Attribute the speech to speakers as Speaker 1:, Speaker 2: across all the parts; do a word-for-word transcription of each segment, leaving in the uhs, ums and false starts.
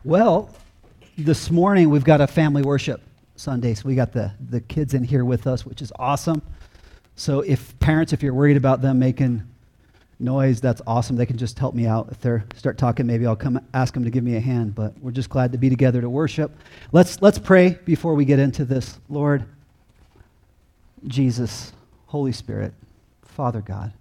Speaker 1: Well, this morning we've got a family worship Sunday, so we got the, the kids in here with us, which is awesome. So if parents, if you're worried about them making noise, that's awesome. They can just help me out. If they start talking, maybe I'll come ask them to give me a hand, but we're just glad to be together to worship. Let's, let's pray before we get into this. Lord, Jesus, Holy Spirit, Father God,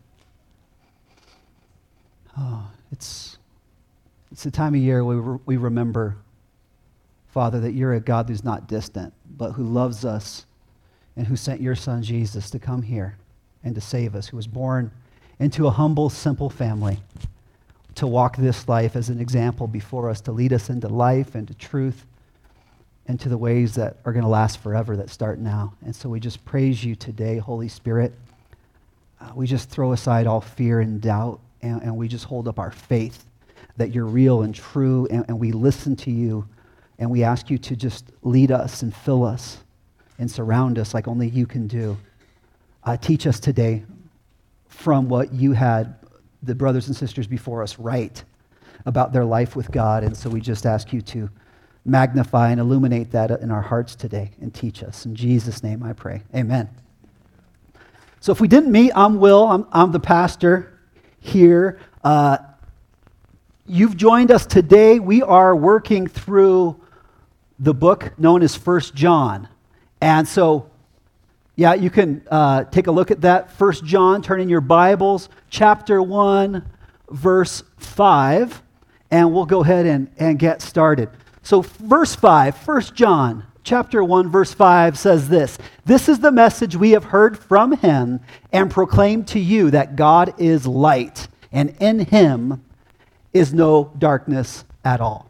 Speaker 1: oh, it's... It's the time of year where we, we remember, Father, that you're a God who's not distant, but who loves us and who sent your son Jesus to come here and to save us, who was born into a humble, simple family to walk this life as an example before us, to lead us into life and to truth and to the ways that are going to last forever, that start now. And so we just praise you today, Holy Spirit. Uh, we just throw aside all fear and doubt, and, and we just hold up our faith that you're real and true, and, and we listen to you, and we ask you to just lead us and fill us and surround us like only you can do. Uh, teach us today from what you had the brothers and sisters before us write about their life with God, and so we just ask you to magnify and illuminate that in our hearts today and teach us. In Jesus' name I pray. Amen. So if we didn't meet, I'm Will. I'm, I'm the pastor here. Uh, You've joined us today. We are working through the book known as First John. And so, yeah, you can uh, take a look at that. First John, turn in your Bibles, chapter one, verse five, and we'll go ahead and, and get started. So verse five, First John, chapter one, verse five says this: "This is the message we have heard from him and proclaimed to you, that God is light, and in him is no darkness at all."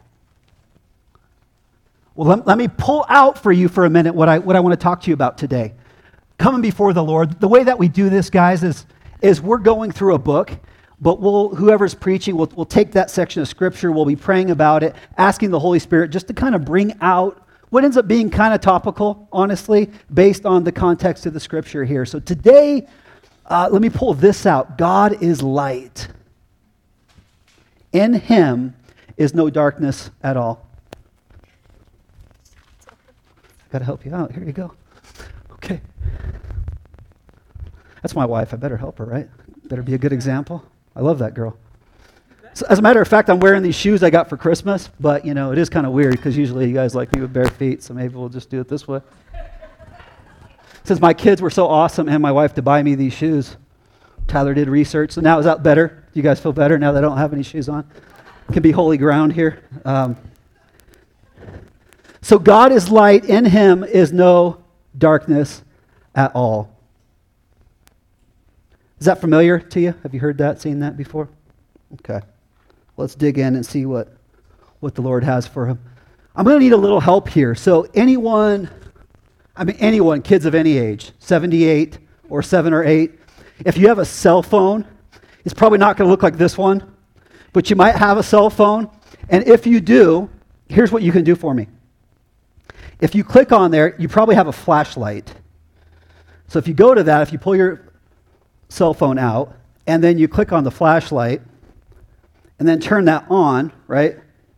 Speaker 1: Well, let, let me pull out for you for a minute what I what I want to talk to you about today. Coming before the Lord, the way that we do this, guys, is, is we're going through a book, but we'll whoever's preaching, we'll, we'll take that section of Scripture, we'll be praying about it, asking the Holy Spirit just to kind of bring out what ends up being kind of topical, honestly, based on the context of the Scripture here. So today, uh, let me pull this out. God is light. In him is no darkness at all. Got to help you out. Here you go. Okay. That's my wife. I better help her, right? Better be a good example. I love that girl. So as a matter of fact, I'm wearing these shoes I got for Christmas, but, you know, it is kind of weird because usually you guys like me with bare feet, so maybe we'll just do it this way. Since my kids were so awesome and my wife to buy me these shoes, Tyler did research, so now is that better? Do you guys feel better now that I don't have any shoes on? It can be holy ground here. Um, so God is light. In him is no darkness at all. Is that familiar to you? Have you heard that, seen that before? Okay. Let's dig in and see what, what the Lord has for him. I'm going to need a little help here. So anyone, I mean anyone, kids of any age, seventy-eight or seven or eight, if you have a cell phone, it's probably not going to look like this one, but you might have a cell phone, and if you do, here's what you can do for me. If you click on there, you probably have a flashlight. So if you go to that, if you pull your cell phone out, and then you click on the flashlight, and then turn that on, right?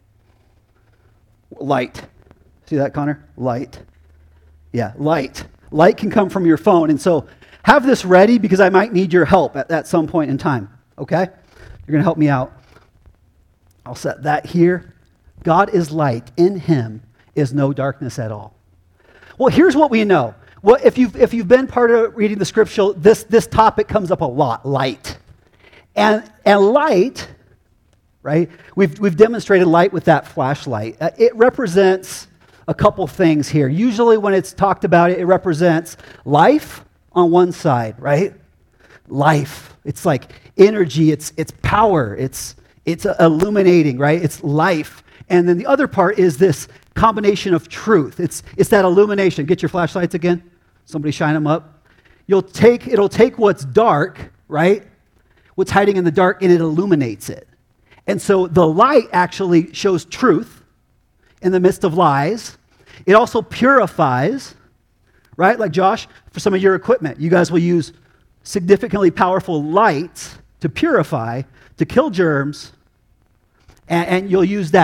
Speaker 1: Light. See that, Connor? Light. Yeah, light. Light can come from your phone, and so have this ready because I might need your help at, at some point in time, okay? You're going to help me out. I'll set that here. God is light. In him is no darkness at all. Well, here's what we know. Well, if you've, if you've been part of reading the Scripture, this, this topic comes up a lot, light. And, and light, right, we've, we've demonstrated light with that flashlight. Uh, it represents a couple things here. Usually when it's talked about, it, it represents life on one side, right? Life. It's like energy, it's it's power, it's it's illuminating, right? It's life. And then the other part is this combination of truth. It's it's that illumination. Get your flashlights again. Somebody shine them up. You'll take it'll take what's dark, right? What's hiding in the dark, and it illuminates it. And so the light actually shows truth in the midst of lies. It also purifies, right? Like Josh, for some of your equipment, you guys will use significantly powerful lights to purify, to kill germs, and, and you'll use that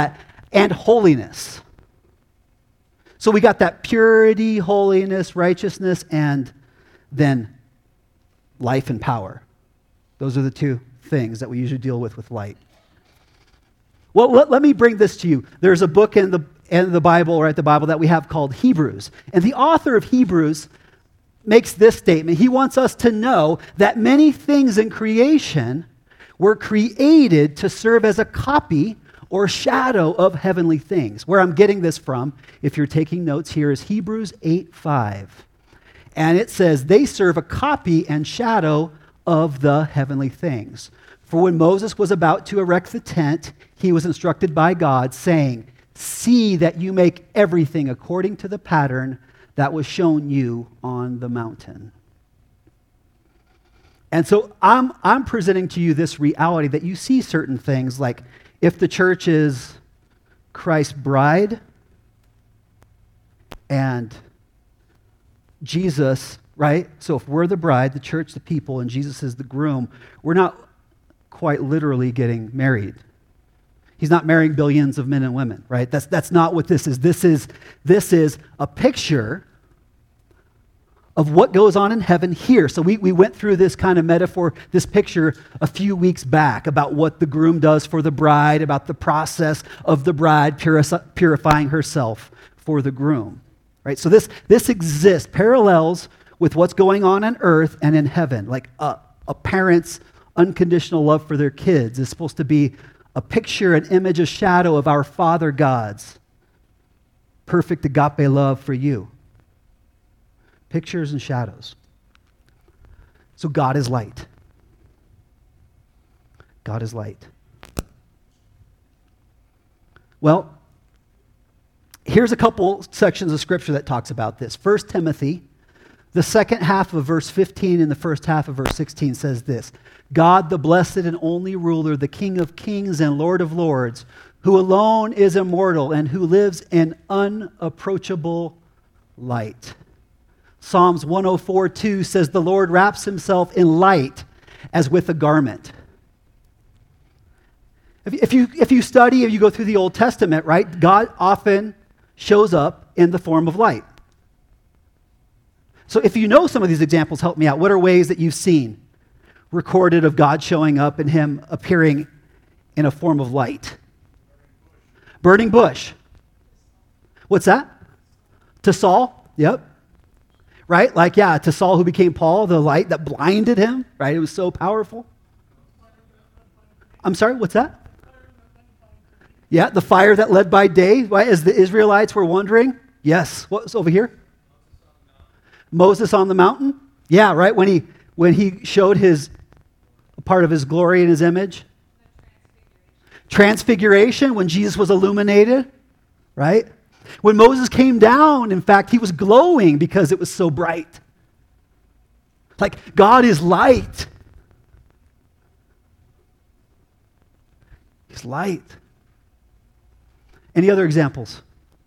Speaker 1: and holiness. So we got that purity, holiness, righteousness, and then life and power. Those are the two things that we usually deal with with light. Well, let, let me bring this to you. There's a book in the in the Bible, right, the Bible that we have called Hebrews. And the author of Hebrews makes this statement. He wants us to know that many things in creation were created to serve as a copy or shadow of heavenly things. Where I'm getting this from, if you're taking notes here, is Hebrews eight five. And it says, they serve a copy and shadow of the heavenly things. For when Moses was about to erect the tent, he was instructed by God, saying, see that you make everything according to the pattern that was shown you on the mountain. And so I'm, I'm presenting to you this reality that you see certain things, like if the church is Christ's bride and Jesus, right? So if we're the bride, the church, the people, and Jesus is the groom, we're not quite literally getting married. He's not marrying billions of men and women, right? That's, that's not what this is. This is, this is a picture of what goes on in heaven here. So we, we went through this kind of metaphor, this picture a few weeks back about what the groom does for the bride, about the process of the bride puri- purifying herself for the groom, right? So this, this exists, parallels with what's going on on earth and in heaven. Like a, a parent's unconditional love for their kids is supposed to be a picture, an image, a shadow of our Father God's perfect agape love for you. Pictures and shadows. So God is light. God is light. Well, here's a couple sections of Scripture that talks about this. First Timothy, the second half of verse fifteen and the first half of verse sixteen says this, God, the blessed and only ruler, the King of kings and Lord of lords, who alone is immortal and who lives in unapproachable light. Psalms one oh four two says, the Lord wraps himself in light as with a garment. If you, if you study, if you go through the Old Testament, right, God often shows up in the form of light. So if you know some of these examples, help me out. What are ways that you've seen recorded of God showing up and him appearing in a form of light? Burning bush. What's that? To Saul? Yep. Right? Like, yeah, to Saul who became Paul, the light that blinded him, right? It was so powerful. I'm sorry, what's that? Yeah, the fire that led by day, right? As the Israelites were wandering. Yes. What's over here? Moses on the mountain. Yeah, right? When he when he showed his part of his glory and his image. Transfiguration, when Jesus was illuminated, right? When Moses came down, in fact, he was glowing because it was so bright. Like, God is light. He's light. Any other examples?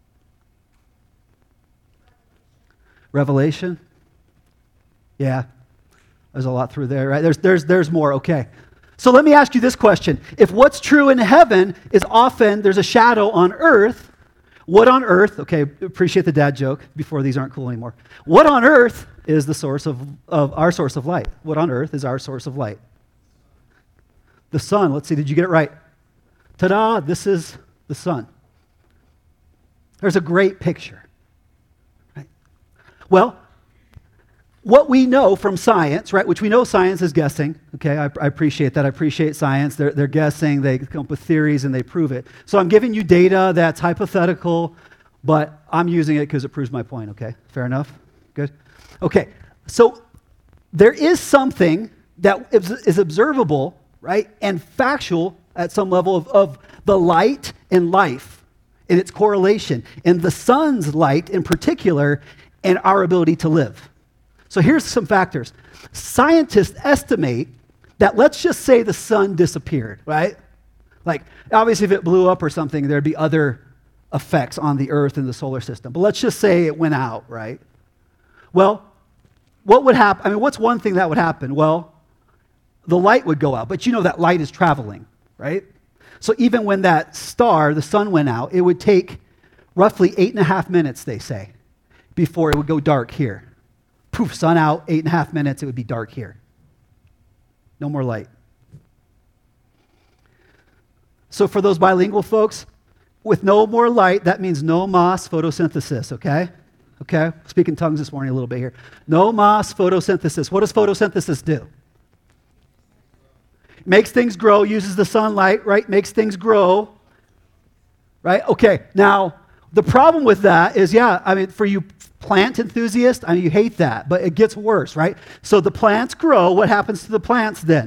Speaker 1: Revelation? Yeah. There's a lot through there, right? There's, there's, there's more, okay. So let me ask you this question. If what's true in heaven is often there's a shadow on earth, what on earth, okay, appreciate the dad joke before these aren't cool anymore. What on earth is the source of, of our source of light? What on earth is our source of light? The sun. Let's see, did you get it right? Ta-da, this is the sun. There's a great picture. Right? Well, what we know from science, right, which we know science is guessing, okay, I, I appreciate that. I appreciate science. They're, they're guessing, they come up with theories, and they prove it. So I'm giving you data that's hypothetical, but I'm using it because it proves my point, okay? Fair enough? Good? Okay, so there is something that is, is observable, right, and factual at some level of, of the light and life and its correlation, and the sun's light in particular, and our ability to live. So here's some factors. Scientists estimate that, let's just say the sun disappeared, right? Like, obviously if it blew up or something, there'd be other effects on the earth and the solar system. But let's just say it went out, right? Well, what would happen? I mean, what's one thing that would happen? Well, the light would go out, but you know that light is traveling, right? So even when that star, the sun, went out, it would take roughly eight and a half minutes, they say, before it would go dark here. Poof, sun out, eight and a half minutes, it would be dark here. No more light. So for those bilingual folks, with no more light, that means no más photosynthesis, okay? Okay? Speaking tongues this morning a little bit here. No más photosynthesis. What does photosynthesis do? Makes things grow, uses the sunlight, right? Makes things grow, right? Okay, now, the problem with that is, yeah, I mean, for you plant enthusiasts, I mean, you hate that, but it gets worse, right? So the plants grow. What happens to the plants then?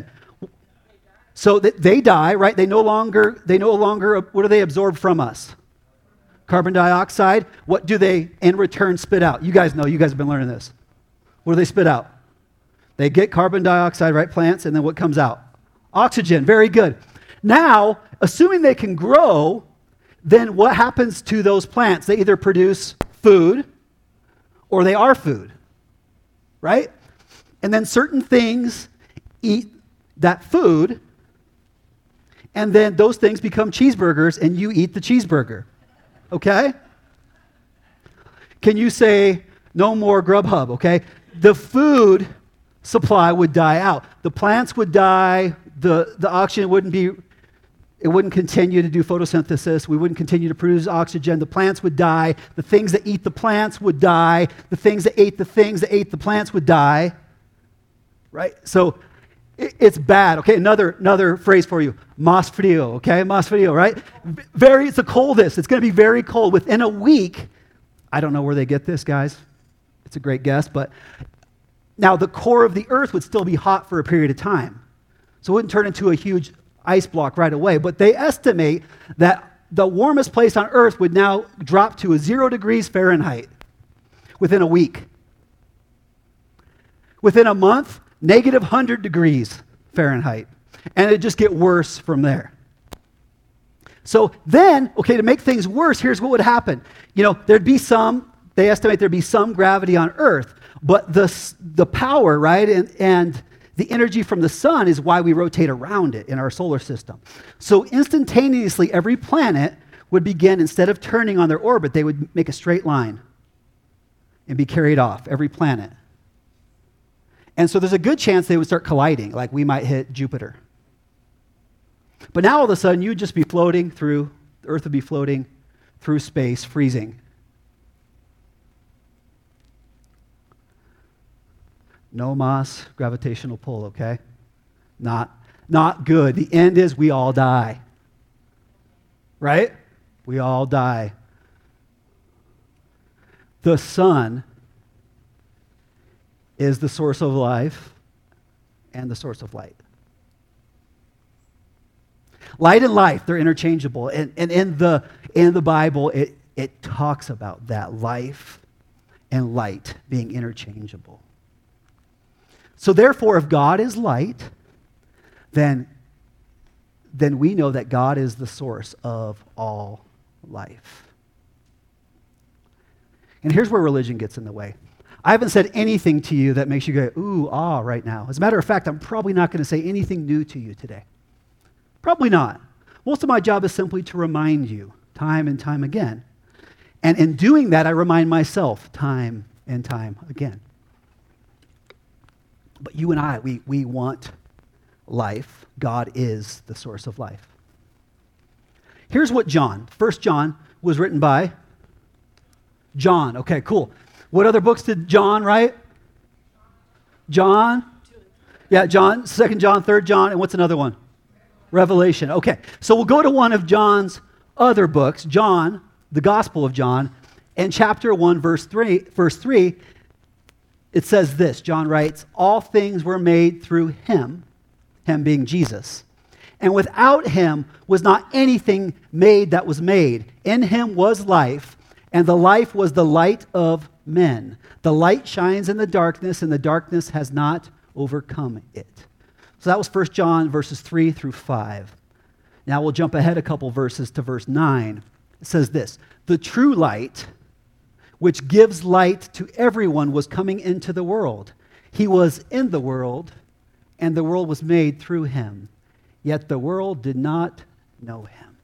Speaker 1: So that they die, right? They no longer, they no longer, what do they absorb from us? Carbon dioxide. What do they, in return, spit out? You guys know, you guys have been learning this. What do they spit out? They get carbon dioxide, right, plants, and then what comes out? Oxygen. Very good. Now, assuming they can grow, then what happens to those plants? They either produce food or they are food, right? And then certain things eat that food, and then those things become cheeseburgers, and you eat the cheeseburger, okay? Can you say, no more Grubhub, okay? The food supply would die out. The plants would die, the, the oxygen wouldn't be, it wouldn't continue to do photosynthesis, we wouldn't continue to produce oxygen, the plants would die, the things that eat the plants would die, the things that ate the things that ate the plants would die, right? So, it's bad, okay? Another another phrase for you, más frío, okay? Más frío, right? Very, it's the coldest. It's going to be very cold. Within a week, I don't know where they get this, guys. It's a great guess, but now the core of the earth would still be hot for a period of time. So it wouldn't turn into a huge ice block right away, but they estimate that the warmest place on earth would now drop to a zero degrees Fahrenheit within a week. Within a month, negative one hundred degrees Fahrenheit. And it'd just get worse from there. So then, okay, to make things worse, here's what would happen. You know, there'd be some, they estimate there'd be some gravity on Earth, but the, the power, right, and, and the energy from the sun is why we rotate around it in our solar system. So instantaneously, every planet would begin, instead of turning on their orbit, they would make a straight line and be carried off, every planet. And so there's a good chance they would start colliding, like we might hit Jupiter. But now all of a sudden, you'd just be floating through, the Earth would be floating through space, freezing. No más gravitational pull, okay? Not, not good. The end is we all die. Right? We all die. The sun is the source of life and the source of light. Light and life, they're interchangeable. And, and in the in the Bible, it, it talks about that, life and light being interchangeable. So therefore, if God is light, then, then we know that God is the source of all life. And here's where religion gets in the way. I haven't said anything to you that makes you go, ooh, ah, right now. As a matter of fact, I'm probably not going to say anything new to you today. Probably not. Most of my job is simply to remind you time and time again. And in doing that, I remind myself time and time again. But you and I, we, we want life. God is the source of life. Here's what John, First John, was written by John. Okay, cool. What other books did John write? John? Yeah, John, Second John, Third John, and what's another one? Revelation. Okay, so we'll go to one of John's other books, John, the Gospel of John, and chapter one, verse three, verse three, it says this, John writes, all things were made through him, him being Jesus, and without him was not anything made that was made. In him was life, and the life was the light of men. The light shines in the darkness, and the darkness has not overcome it. So that was First John verses three through five. Now we'll jump ahead a couple verses to verse nine. It says this, the true light, which gives light to everyone, was coming into the world. He was in the world, and the world was made through him. Yet the world did not know him.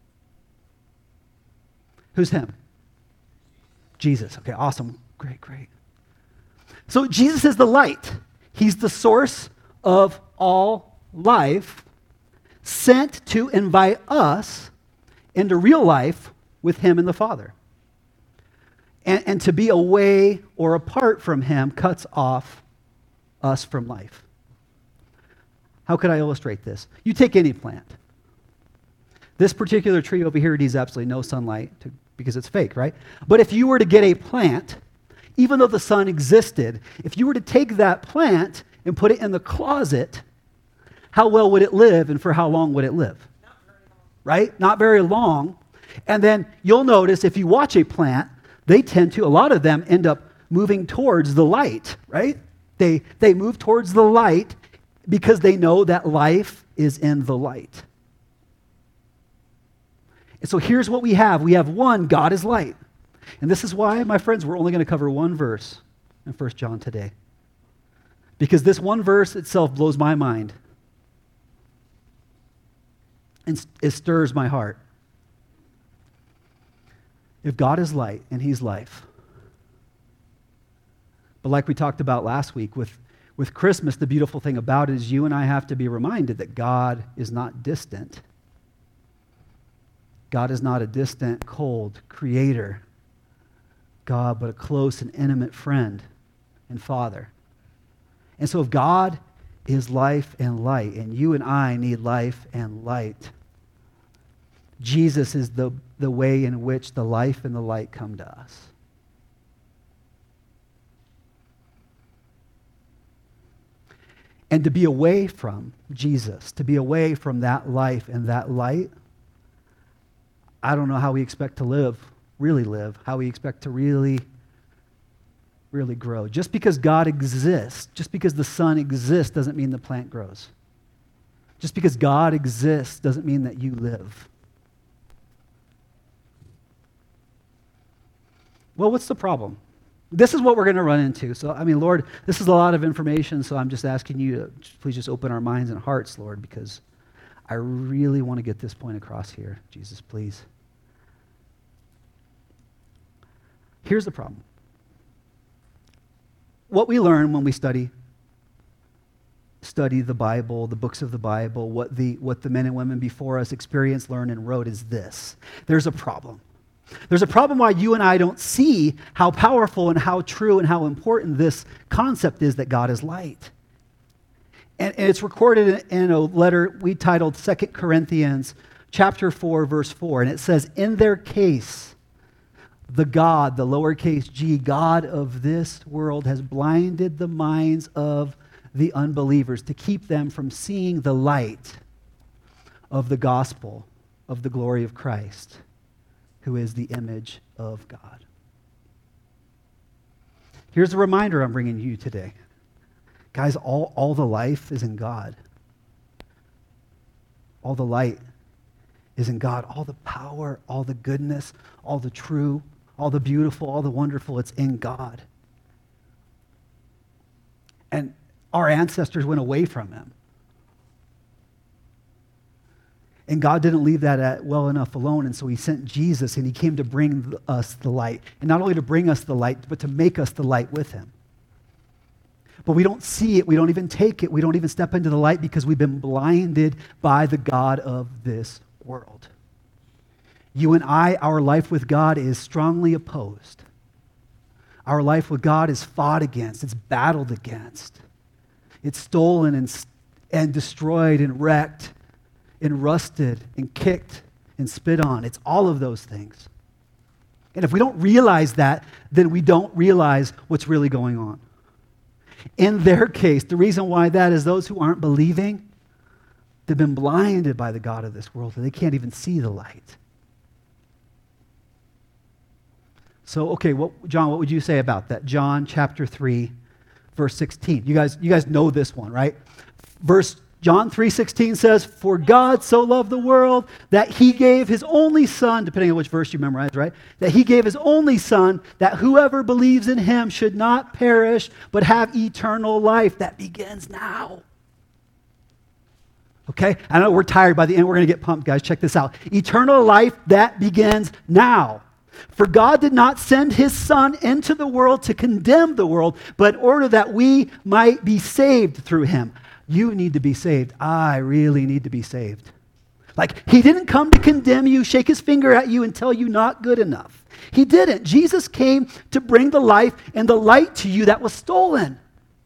Speaker 1: Who's him? Jesus. Okay, awesome. Great, great. So Jesus is the light. He's the source of all life, sent to invite us into real life with him and the Father. And, and to be away or apart from him cuts off us from life. How could I illustrate this? You take any plant. This particular tree over here needs absolutely no sunlight to, because it's fake, right? But if you were to get a plant, even though the sun existed, if you were to take that plant and put it in the closet, how well would it live and for how long would it live? Not very long. Right? Not very long. And then you'll notice if you watch a plant, they tend to, a lot of them end up moving towards the light, right? They, they move towards the light because they know that life is in the light. And so here's what we have. We have one, God is light. And this is why, my friends, we're only going to cover one verse in First John today. Because this one verse itself blows my mind. And it stirs my heart. If God is light and he's life. But like we talked about last week, with, with Christmas, the beautiful thing about it is you and I have to be reminded that God is not distant. God is not a distant, cold creator God, but a close and intimate friend and Father. And so if God is life and light, and you and I need life and light, Jesus is the, the way in which the life and the light come to us. And to be away from Jesus, to be away from that life and that light, I don't know how we expect to live, really live, how we expect to really, really grow. Just because God exists, just because the sun exists doesn't mean the plant grows. Just because God exists doesn't mean that you live. Well, what's the problem? This is what we're going to run into. So, I mean, Lord, this is a lot of information, so I'm just asking you to please just open our minds and hearts, Lord, because I really want to get this point across here. Jesus, please. Here's the problem. What we learn when we study study the Bible, the books of the Bible, what the what the men and women before us experienced, learned, and wrote is this. There's a problem. There's a problem why you and I don't see how powerful and how true and how important this concept is that God is light. And, and it's recorded in, in a letter we titled Second Corinthians chapter four, verse four. And it says, in their case, the God, the lowercase g, God of this world has blinded the minds of the unbelievers to keep them from seeing the light of the gospel of the glory of Christ, who is the image of God. Here's a reminder I'm bringing you today. Guys, all, all the life is in God. All the light is in God. All the power, all the goodness, all the true, all the beautiful, all the wonderful, it's in God. And our ancestors went away from him. And God didn't leave that at well enough alone, and so he sent Jesus, and he came to bring us the light. And not only to bring us the light, but to make us the light with him. But we don't see it, we don't even take it, we don't even step into the light because we've been blinded by the God of this world. You and I, our life with God is strongly opposed. Our life with God is fought against, it's battled against. It's stolen and, and destroyed and wrecked and rusted and kicked and spit on. It's all of those things. And if we don't realize that, then we don't realize what's really going on. In their case, the reason why that is those who aren't believing, they've been blinded by the God of this world, and they can't even see the light. So, okay, what, John, what would you say about that? John chapter three, verse sixteen. You guys, you guys know this one, right? Verse John three sixteen says, for God so loved the world that he gave his only son, depending on which verse you memorize, right? That he gave his only son, that whoever believes in him should not perish, but have eternal life. That begins now. Okay? I know we're tired. By the end, we're going to get pumped, guys. Check this out. Eternal life that begins now. For God did not send his Son into the world to condemn the world, but in order that we might be saved through him. You need to be saved. I really need to be saved. Like, he didn't come to condemn you, shake his finger at you, and tell you not good enough. He didn't. Jesus came to bring the life and the light to you that was stolen,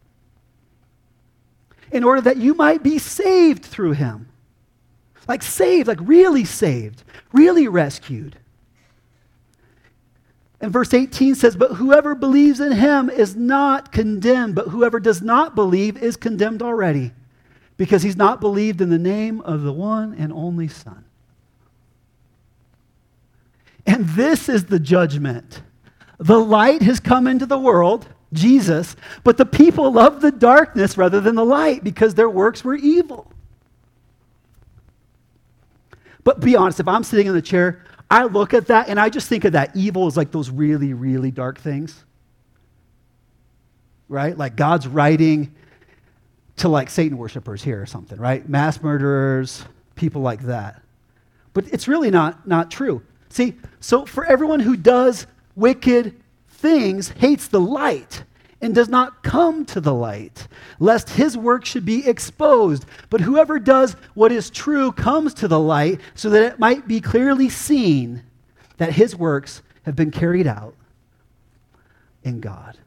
Speaker 1: in order that you might be saved through him. Like saved, like really saved, really rescued. And verse eighteen says, but whoever believes in him is not condemned, but whoever does not believe is condemned already, because he's not believed in the name of the one and only Son. And this is the judgment. The light has come into the world, Jesus, but the people loved the darkness rather than the light because their works were evil. But be honest, if I'm sitting in the chair, I look at that and I just think of that evil as like those really, really dark things. Right? Like God's writing to like Satan worshipers here or something, right? Mass murderers, people like that. But it's really not, not true. See, so for everyone who does wicked things, hates the light, and does not come to the light, lest his work should be exposed. But whoever does what is true comes to the light, so that it might be clearly seen that his works have been carried out in God.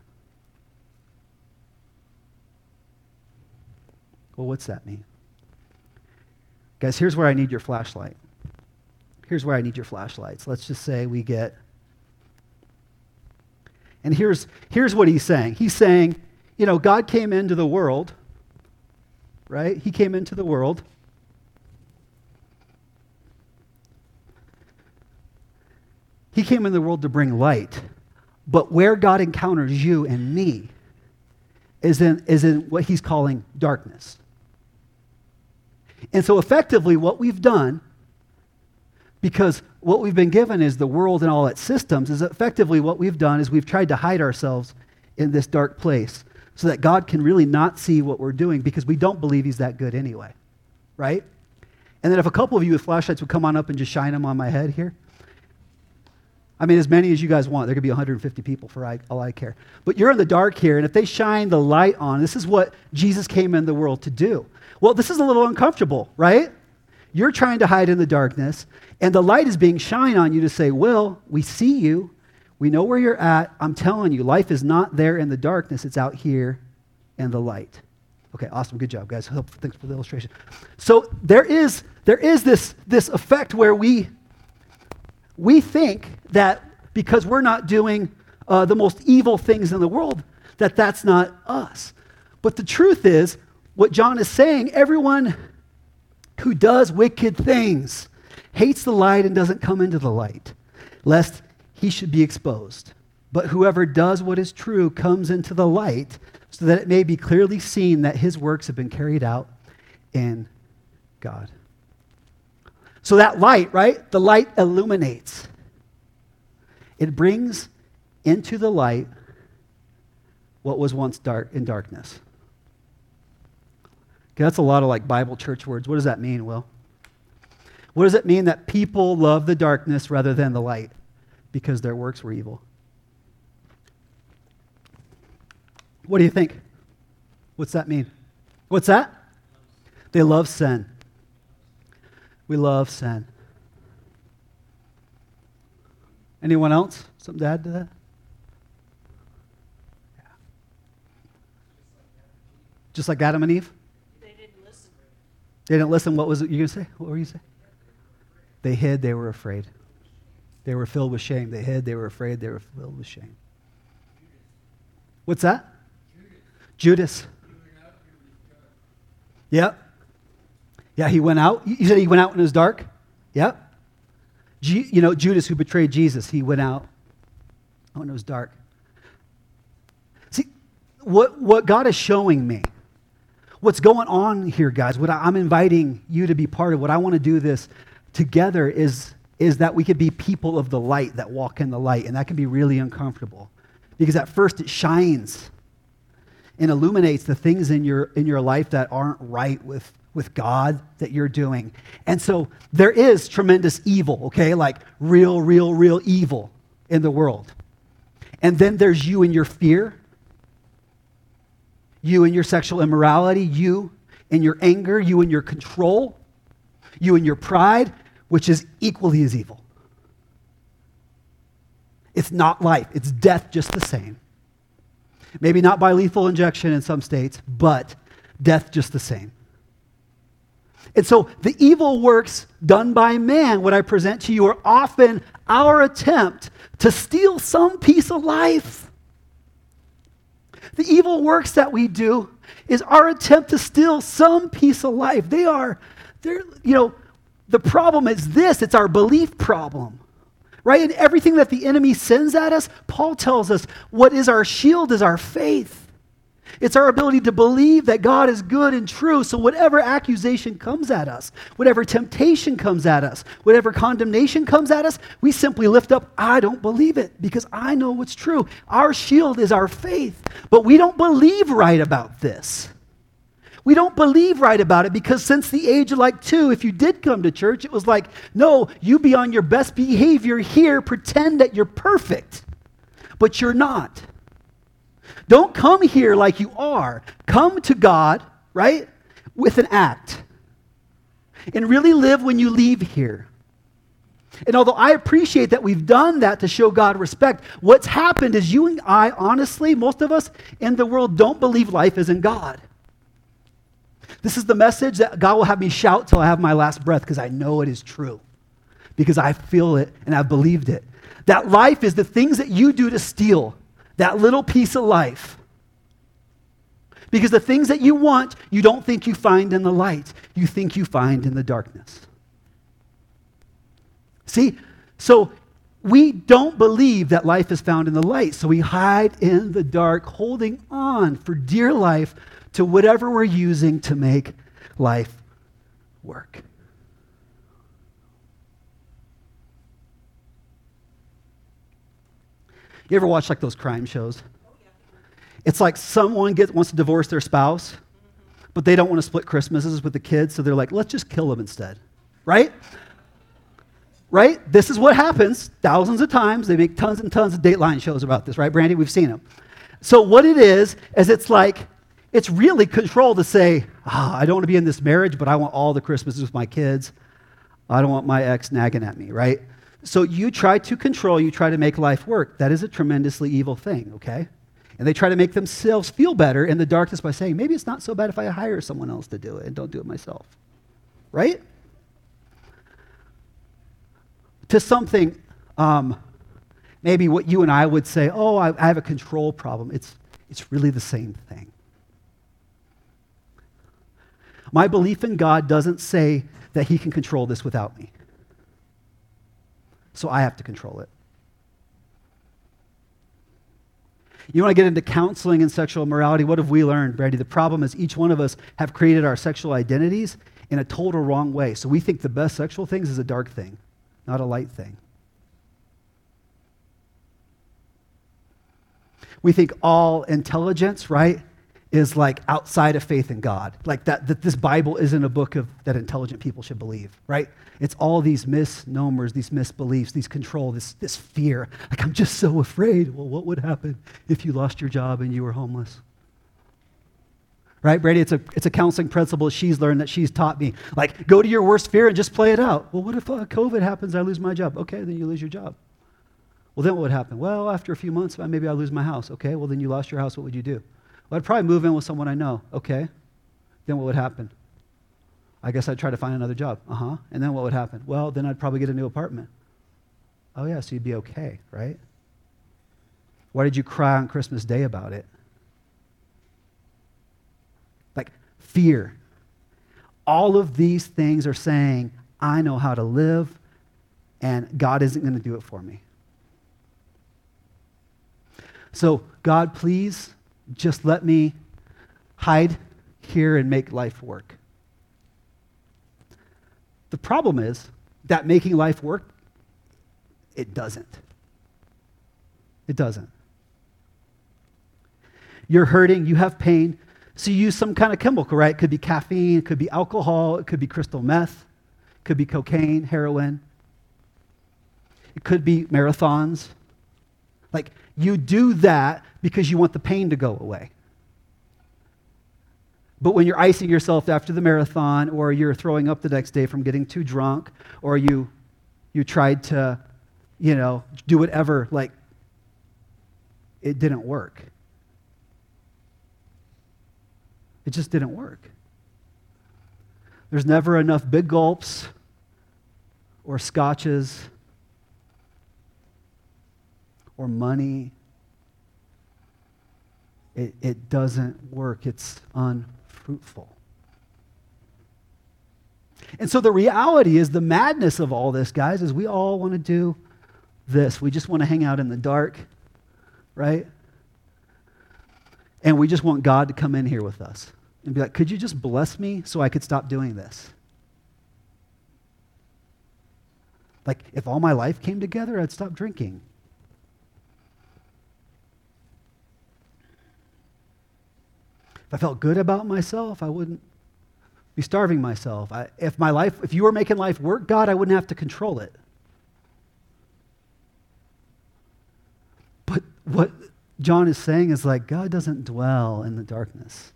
Speaker 1: Well, what's that mean? Guys, here's where I need your flashlight. Here's where I need your flashlights. Let's just say we get... And here's, here's what he's saying. He's saying, you know, God came into the world, right? He came into the world. He came in the world to bring light. But where God encounters you and me is in, is in what he's calling darkness. And so effectively what we've done, because what we've been given is the world and all its systems, is effectively what we've done is we've tried to hide ourselves in this dark place so that God can really not see what we're doing because we don't believe he's that good anyway, right? And then if a couple of you with flashlights would come on up and just shine them on my head here. I mean, as many as you guys want. There could be one hundred fifty people for I, all I care. But you're in the dark here, and if they shine the light on, this is what Jesus came in the world to do. Well, this is a little uncomfortable, right? You're trying to hide in the darkness, and the light is being shined on you to say, Will, we see you. We know where you're at. I'm telling you, life is not there in the darkness. It's out here in the light. Okay, awesome. Good job, guys. Thanks for the illustration. So there is, there is this, this effect where we, we think that because we're not doing uh, the most evil things in the world, that that's not us. But the truth is, what John is saying, everyone who does wicked things hates the light and doesn't come into the light, lest he should be exposed. But whoever does what is true comes into the light, so that it may be clearly seen that his works have been carried out in God. So that light, right? The light illuminates. It brings into the light what was once dark in darkness. Okay, that's a lot of like Bible church words. What does that mean, Will? What does it mean that people love the darkness rather than the light? Because their works were evil. What do you think? What's that mean? What's that? They love sin. We love sin. Anyone else? Something to add to that? Yeah. Just like Adam and Eve?
Speaker 2: They didn't listen.
Speaker 1: They didn't listen. What was it you going to say? What were you saying? They hid, they were afraid. They were filled with shame. They hid, they were afraid, they were filled with shame. What's that? Judas. Judas. Yep. Yeah, he went out. You said he went out when it was dark? Yep. G- you know, Judas who betrayed Jesus, he went out when it was dark. See, what, what God is showing me, what's going on here, guys, what I, I'm inviting you to be part of, what I want to do this together is, is that we could be people of the light that walk in the light, and that can be really uncomfortable because at first it shines. and illuminates the things in your in your life that aren't right with, with God that you're doing. And so there is tremendous evil, okay? Like real, real, real evil in the world. And then there's you and your fear, you and your sexual immorality, you and your anger, you and your control, you and your pride, which is equally as evil. It's not life. It's death just the same. Maybe not by lethal injection in some states, but death just the same. And so the evil works done by man, what I present to you, are often our attempt to steal some piece of life. The evil works that we do is our attempt to steal some piece of life. They are, they're, you know, the problem is this, it's our belief problem. Right? And everything that the enemy sends at us, Paul tells us what is our shield is our faith. It's our ability to believe that God is good and true. So whatever accusation comes at us, whatever temptation comes at us, whatever condemnation comes at us, we simply lift up, I don't believe it because I know what's true. Our shield is our faith. But we don't believe right about this. We don't believe right about it because since the age of like two, if you did come to church, it was like, no, you be on your best behavior here, pretend that you're perfect, but you're not. Don't come here like you are. Come to God, right, with an act and really live when you leave here. And although I appreciate that we've done that to show God respect, what's happened is you and I, honestly, most of us in the world don't believe life is in God. This is the message that God will have me shout till I have my last breath because I know it is true. Because I feel it and I've believed it. That life is the things that you do to steal that little piece of life. Because the things that you want, you don't think you find in the light. You think you find in the darkness. See? So we don't believe that life is found in the light. So we hide in the dark, holding on for dear life to whatever we're using to make life work. You ever watch like those crime shows? Oh, yeah. It's like someone gets, wants to divorce their spouse, mm-hmm. but they don't want to split Christmases with the kids, so they're like, let's just kill them instead. Right? Right? This is what happens thousands of times. They make tons and tons of Dateline shows about this, right, Brandy? We've seen them. So what it is, is it's like, it's really control to say, ah, I don't want to be in this marriage, but I want all the Christmases with my kids. I don't want my ex nagging at me, right? So you try to control, you try to make life work. That is a tremendously evil thing, okay? And they try to make themselves feel better in the darkness by saying, maybe it's not so bad if I hire someone else to do it and don't do it myself, right? To something, um, maybe what you and I would say, oh, I, I have a control problem. It's, it's really the same thing. My belief in God doesn't say that he can control this without me. So I have to control it. You want to get into counseling and sexual immorality? What have we learned, Brady? The problem is each one of us have created our sexual identities in a total wrong way. So we think the best sexual things is a dark thing, not a light thing. We think all intelligence, right, is like outside of faith in God. Like that, that this Bible isn't a book of that intelligent people should believe, right? It's all these misnomers, these misbeliefs, these control, this, this fear. Like, I'm just so afraid. Well, what would happen if you lost your job and you were homeless? Right, Brady? It's a, it's a counseling principle she's learned that she's taught me. Like, go to your worst fear and just play it out. Well, what if uh, COVID happens, I lose my job? Okay, then you lose your job. Well, then what would happen? Well, after a few months, maybe I lose my house. Okay, well, then you lost your house. What would you do? Well, I'd probably move in with someone I know. Okay. Then what would happen? I guess I'd try to find another job. Uh-huh. And then what would happen? Well, then I'd probably get a new apartment. Oh, yeah, so you'd be okay, right? Why did you cry on Christmas Day about it? Like fear. All of these things are saying, I know how to live, and God isn't going to do it for me. So, God, please, just let me hide here and make life work. The problem is that making life work, it doesn't. It doesn't. you're hurting, you have pain, so you use some kind of chemical, right? It could be caffeine, it could be alcohol, it could be crystal meth, it could be cocaine, heroin. It could be marathons. Like, you do that because you want the pain to go away. But when you're icing yourself after the marathon, or you're throwing up the next day from getting too drunk, or you you tried to, you know, do whatever, like, it didn't work. It just didn't work. There's never enough big gulps or scotches or money. It, it doesn't work. It's unfruitful. And so the reality is, the madness of all this, guys, is we all want to do this. We just want to hang out in the dark, right? And we just want God to come in here with us and be like, could you just bless me so I could stop doing this? Like, if all my life came together, I'd stop drinking. If I felt good about myself, I wouldn't be starving myself. I, if my life, if you were making life work, God, I wouldn't have to control it. But what John is saying is, like, God doesn't dwell in the darkness.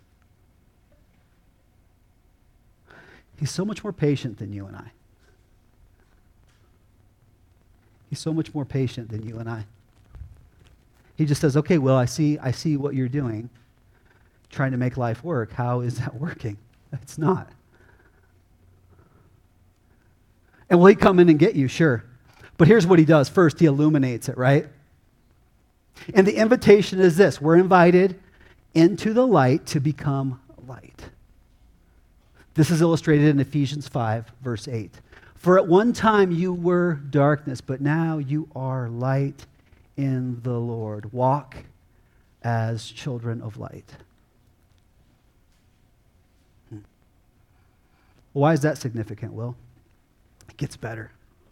Speaker 1: He's so much more patient than you and I. He's so much more patient than you and I. He just says, okay, well, I see, I see what you're doing, trying to make life work. How is that working? It's not. And will he come in and get you? Sure. But here's what he does. First, he illuminates it, right? And the invitation is this. We're invited into the light to become light. This is illustrated in Ephesians five, verse eight. For at one time you were darkness, but now you are light in the Lord. Walk as children of light. Hmm. Why is that significant, Will? It gets better.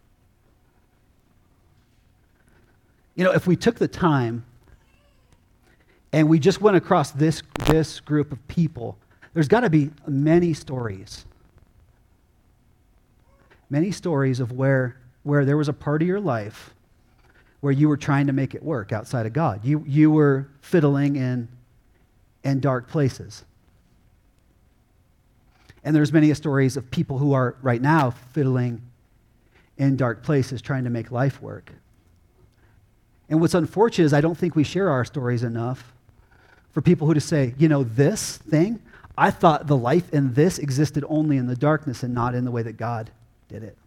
Speaker 1: You know, if we took the time and we just went across this, this group of people, there's got to be many stories. Many stories of where, where there was a part of your life where you were trying to make it work outside of God. You, you were fiddling in, in dark places. And there's many stories of people who are right now fiddling in dark places trying to make life work. And what's unfortunate is I don't think we share our stories enough for people who to say, you know, this thing, I thought the life in this existed only in the darkness and not in the way that God did it.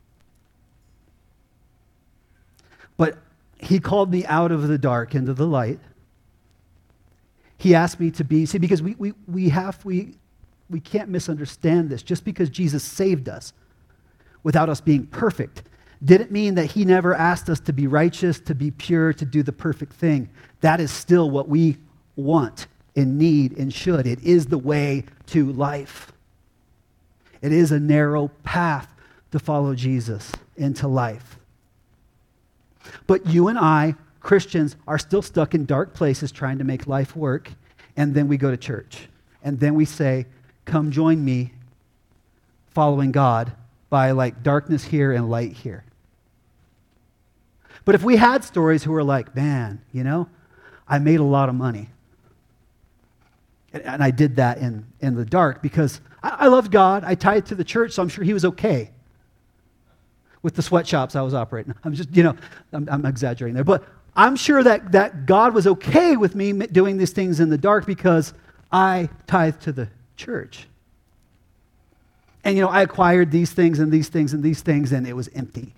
Speaker 1: But he called me out of the dark into the light. He asked me to be, see, because we we we have, we we can't misunderstand this. Just because Jesus saved us without us being perfect didn't mean that he never asked us to be righteous, to be pure, to do the perfect thing. That is still what we want and need and should. It is the way to life. It is a narrow path to follow Jesus into life. But you and I, Christians, are still stuck in dark places trying to make life work, and then we go to church. And then we say, come join me following God by like darkness here and light here. But if we had stories who were like, man, you know, I made a lot of money. And, and I did that in, in the dark because I, I loved God. I tithed to the church, so I'm sure he was okay with the sweatshops I was operating. I'm just, you know, I'm, I'm exaggerating there. But I'm sure that, that God was okay with me doing these things in the dark because I tithed to the church. And, you know, I acquired these things and these things and these things, and it was empty.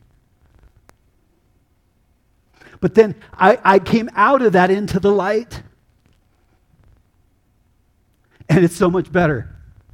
Speaker 1: But then I, I came out of that into the light, and it's so much better.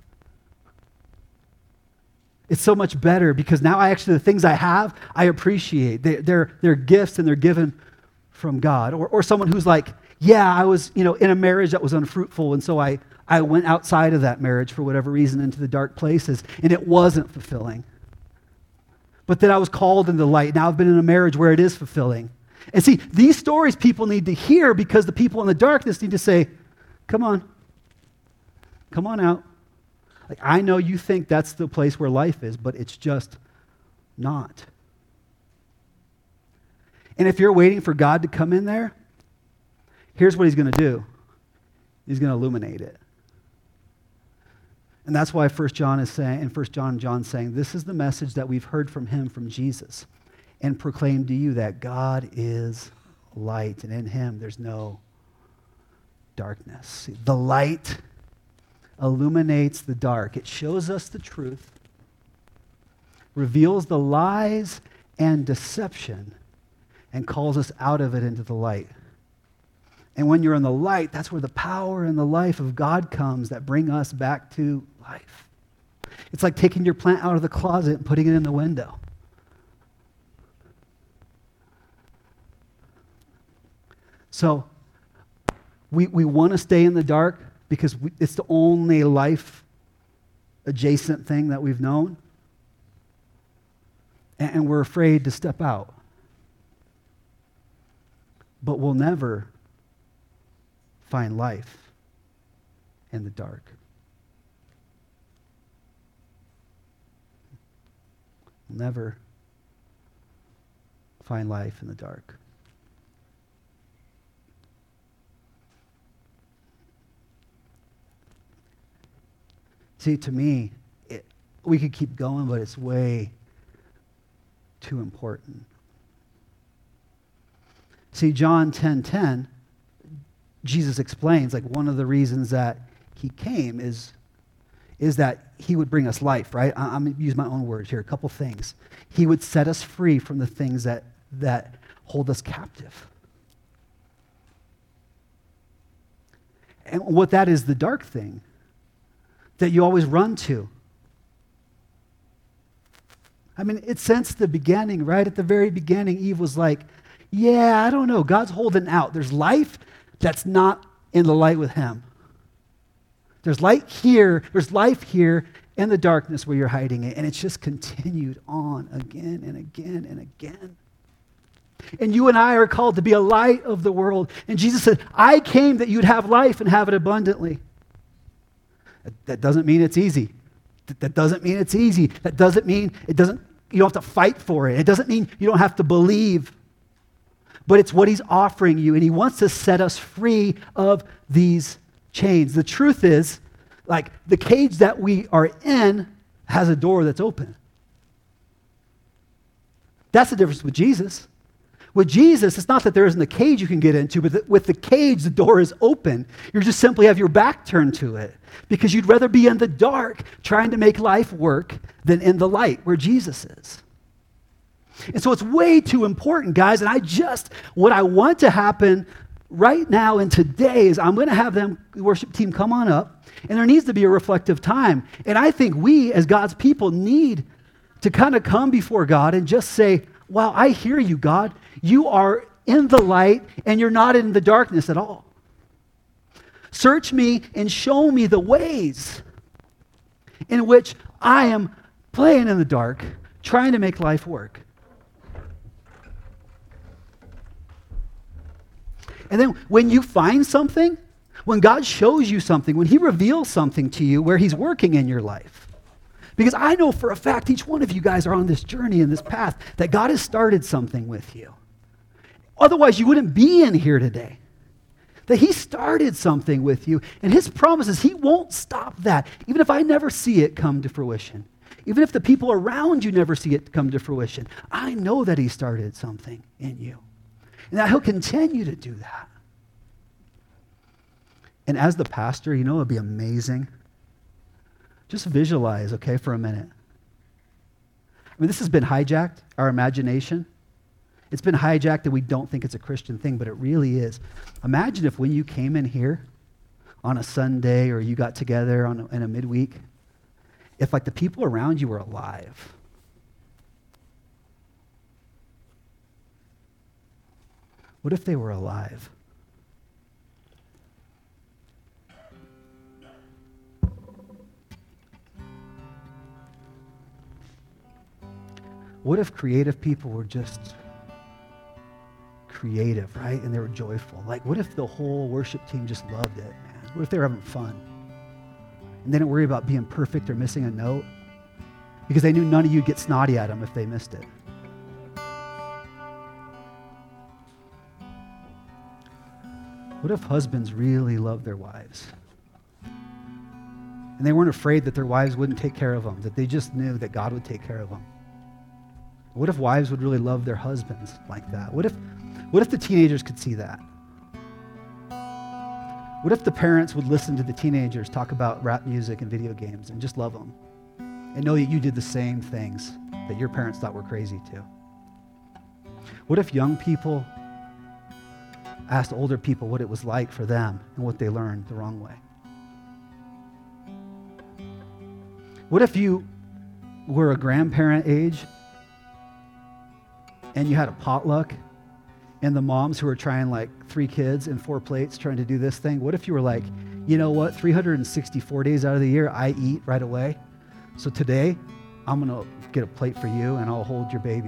Speaker 1: It's so much better because now I actually, the things I have, I appreciate. They, they're, they're gifts and they're given from God. Or, or someone who's like, yeah, I was, you know, in a marriage that was unfruitful, and so I, I went outside of that marriage for whatever reason into the dark places, and it wasn't fulfilling. But then I was called into the light. Now I've been in a marriage where it is fulfilling. And see, these stories people need to hear because the people in the darkness need to say, Come on. Come on out. Like, I know you think that's the place where life is, but it's just not. And if you're waiting for God to come in there, here's what he's going to do. He's going to illuminate it. And that's why First John is saying, and First John, John's saying, this is the message that we've heard from him, from Jesus, and proclaim to you that God is light, and in him there's no darkness. The light illuminates the dark. It shows us the truth, reveals the lies and deception, and calls us out of it into the light. And when you're in the light, that's where the power and the life of God comes that bring us back to life. It's like taking your plant out of the closet and putting it in the window. So we, we want to stay in the dark because we, it's the only life adjacent thing that we've known. And, and we're afraid to step out. But we'll never find life in the dark. We'll never find life in the dark. See, to me, it, we could keep going, but it's way too important. See, John ten ten, Jesus explains, like, one of the reasons that he came is, is that he would bring us life, right? I, I'm going to use my own words here, a couple things. He would set us free from the things that, that hold us captive. And what that is, the dark thing that you always run to. I mean, it's since the beginning, right? At the very beginning, Eve was like, yeah, I don't know. God's holding out. There's life that's not in the light with him. There's light here. There's life here in the darkness where you're hiding it. And it's just continued on again and again and again. And you and I are called to be a light of the world. And Jesus said, I came that you'd have life and have it abundantly. That doesn't mean it's easy. That doesn't mean it's easy. That doesn't mean it doesn't, you don't have to fight for it. It doesn't mean you don't have to believe. But it's what he's offering you, and he wants to set us free of these chains. The truth is, like, the cage that we are in has a door that's open. That's the difference with Jesus. With Jesus, it's not that there isn't a cage you can get into, but that with the cage, the door is open. You just simply have your back turned to it because you'd rather be in the dark trying to make life work than in the light where Jesus is. And so it's way too important, guys, and I just, what I want to happen right now and today is I'm going to have them, the worship team, come on up, and there needs to be a reflective time. And I think we, as God's people, need to kind of come before God and just say, wow, I hear you, God. You are in the light, and you're not in the darkness at all. Search me and show me the ways in which I am playing in the dark, trying to make life work. And then when you find something, when God shows you something, when he reveals something to you where he's working in your life, because I know for a fact each one of you guys are on this journey and this path that God has started something with you. Otherwise, you wouldn't be in here today. That he started something with you, and his promise is he won't stop that, even if I never see it come to fruition. Even if the people around you never see it come to fruition. I know that he started something in you. And that he'll continue to do that. And as the pastor, you know, it'd be amazing. Just visualize, okay, for a minute. I mean, this has been hijacked, our imagination. It's been hijacked and we don't think it's a Christian thing, but it really is. Imagine if when you came in here on a Sunday or you got together on a, in a midweek, if like the people around you were alive. What if they were alive? What if creative people were just creative, right? And they were joyful. Like, what if the whole worship team just loved it, man? What if they were having fun? And they didn't worry about being perfect or missing a note because they knew none of you'd get snotty at them if they missed it. What if husbands really loved their wives? And they weren't afraid that their wives wouldn't take care of them, that they just knew that God would take care of them. What if wives would really love their husbands like that? What if, what if the teenagers could see that? What if the parents would listen to the teenagers talk about rap music and video games and just love them and know that you did the same things that your parents thought were crazy too? What if young people asked older people what it was like for them and what they learned the wrong way? What if you were a grandparent age and you had a potluck and the moms who were trying like three kids and four plates trying to do this thing? What if you were like, you know what, three hundred sixty-four days out of the year, I eat right away. So today, I'm going to get a plate for you and I'll hold your baby.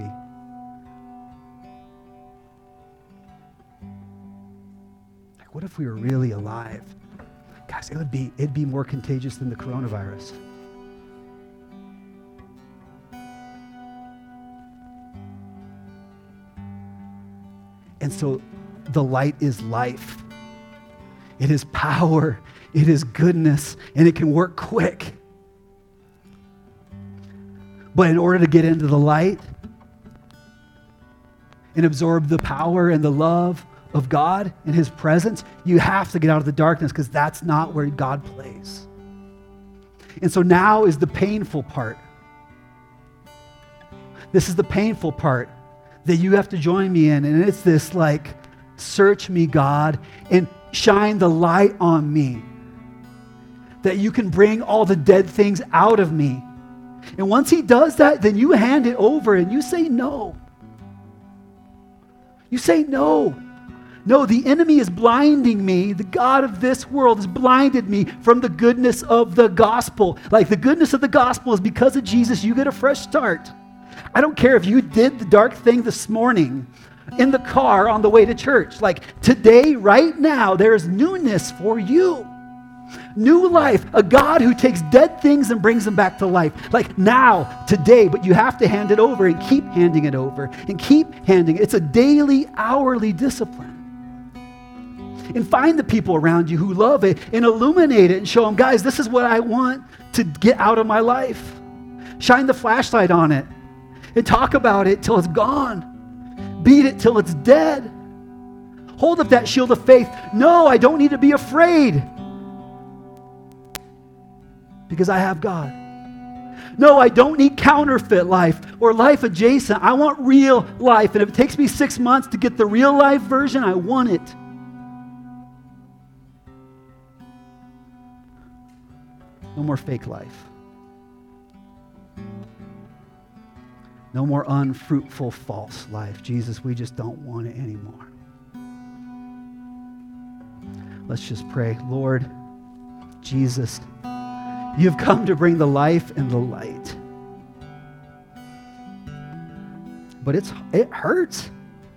Speaker 1: Like, what if we were really alive? Guys, it would be, it'd be more contagious than the coronavirus. And so the light is life. It is power. It is goodness. And it can work quick. But in order to get into the light and absorb the power and the love of God and his presence, you have to get out of the darkness because that's not where God plays. And so now is the painful part. This is the painful part that you have to join me in. And it's this like, search me, God, and shine the light on me. That you can bring all the dead things out of me. And once he does that, then you hand it over and you say no. You say no. No, the enemy is blinding me. The God of this world has blinded me from the goodness of the gospel. Like the goodness of the gospel is because of Jesus, you get a fresh start. I don't care if you did the dark thing this morning in the car on the way to church. Like today, right now, there is newness for you. New life, a God who takes dead things and brings them back to life. Like now, today, but you have to hand it over and keep handing it over and keep handing it. It's a daily, hourly discipline. And find the people around you who love it and illuminate it and show them, guys, this is what I want to get out of my life. Shine the flashlight on it. And talk about it till it's gone. Beat it till it's dead. Hold up that shield of faith. No, I don't need to be afraid. Because I have God. No, I don't need counterfeit life or life adjacent. I want real life. And if it takes me six months to get the real life version, I want it. No more fake life. No more unfruitful false life. Jesus, we just don't want it anymore. Let's just pray. Lord, Jesus, you've come to bring the life and the light. But it's it hurts.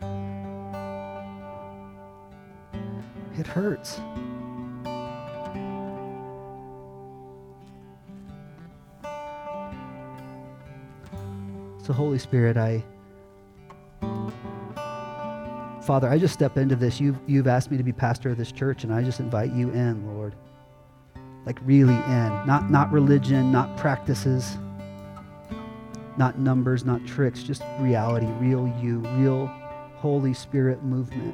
Speaker 1: It hurts. So Holy Spirit, I, Father, I just step into this. You've, you've asked me to be pastor of this church, and I just invite you in, Lord. Like really in. Not, not religion, not practices, not numbers, not tricks, just reality, real you, real Holy Spirit movement,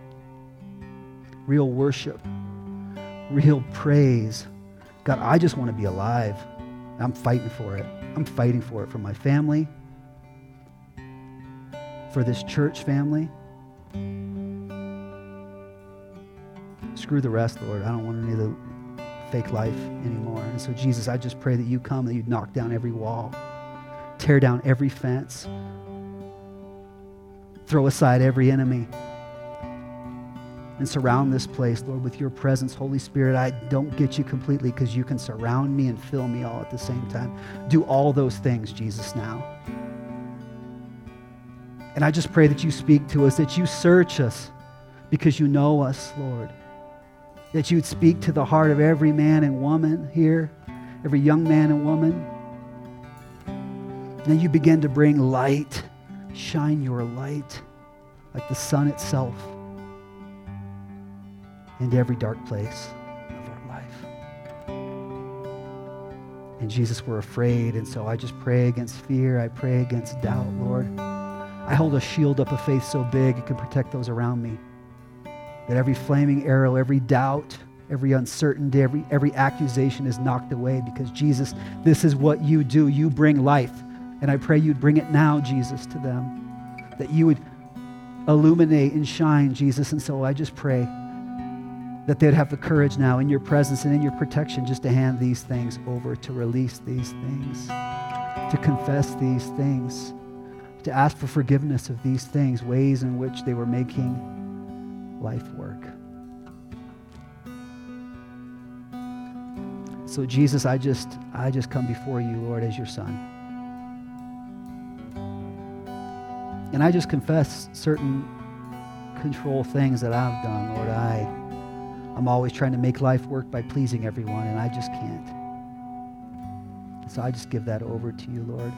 Speaker 1: real worship, real praise. God, I just want to be alive. I'm fighting for it. I'm fighting for it for my family, for this church family. Screw the rest, Lord. I don't want any of the fake life anymore. And so, Jesus, I just pray that you come, that you'd knock down every wall, tear down every fence, throw aside every enemy, and surround this place, Lord, with your presence. Holy Spirit, I don't get you completely because you can surround me and fill me all at the same time. Do all those things, Jesus, now. And I just pray that you speak to us, that you search us because you know us, Lord. that you would speak to the heart of every man and woman here, every young man and woman. And you begin to bring light, shine your light like the sun itself into every dark place of our life. And Jesus, we're afraid, and so I just pray against fear. I pray against doubt, Lord. I hold a shield up of faith so big it can protect those around me. That every flaming arrow, every doubt, every uncertainty, every, every accusation is knocked away because, Jesus, this is what you do. You bring life. And I pray you'd bring it now, Jesus, to them. That you would illuminate and shine, Jesus. And so I just pray that they'd have the courage now in your presence and in your protection just to hand these things over, to release these things, to confess these things, to ask for forgiveness of these things, ways in which they were making life work. So Jesus, I just I just come before you, Lord, as your son. And I just confess certain control things that I've done, Lord. I, I'm always trying to make life work by pleasing everyone, and I just can't. So I just give that over to you, Lord.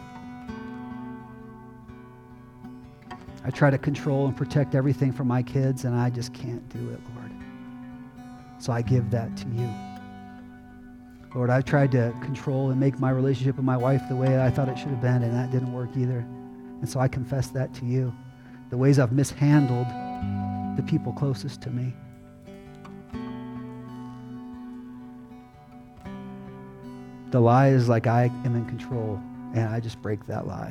Speaker 1: I try to control and protect everything for my kids, and I just can't do it, Lord. So I give that to you. Lord, I've tried to control and make my relationship with my wife the way I thought it should have been, and that didn't work either. And so I confess that to you. The ways I've mishandled the people closest to me. The lie is like I am in control, and I just break that lie.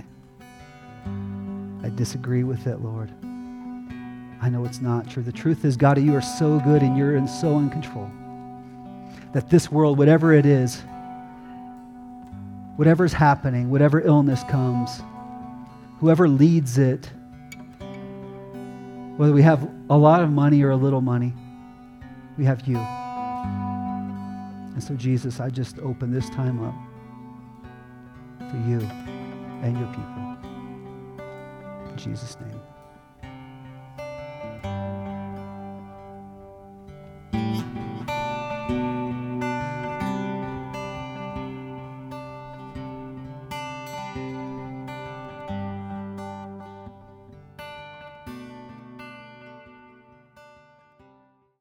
Speaker 1: I disagree with it, Lord. I know it's not true. The truth is, God, you are so good and you're in so in control that this world, whatever it is, whatever's happening, whatever illness comes, whoever leads it, whether we have a lot of money or a little money, we have you. And so, Jesus, I just open this time up for you and your people. In Jesus' name.